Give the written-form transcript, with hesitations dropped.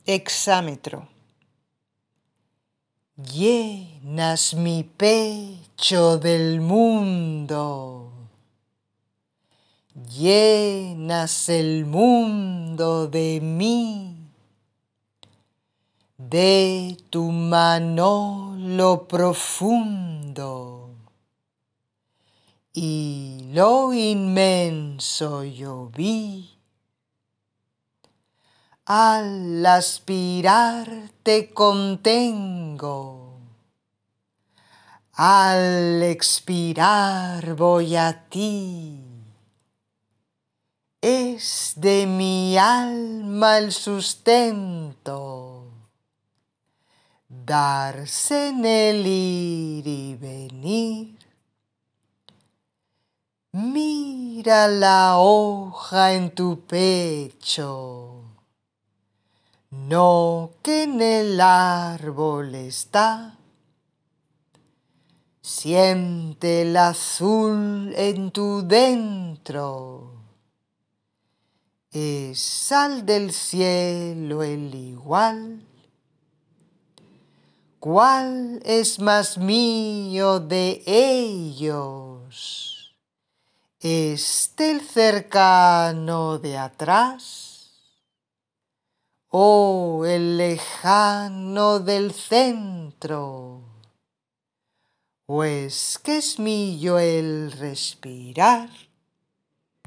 Hexámetro. Llenas mi pecho del mundo, llenas el mundo de mí, de tu mano lo profundo y lo inmenso yo vi. Al aspirar te contengo, al expirar voy a ti. Es de mi alma el sustento, darse en el ir y venir. Mira la hoja en tu pecho, no que en el árbol está. Siente el azul en tu dentro, es sal del cielo el igual. ¿Cuál es más mío de ellos? ¿Este el cercano de atrás? ¿O el lejano del centro? ¿O es que es mío el respirar?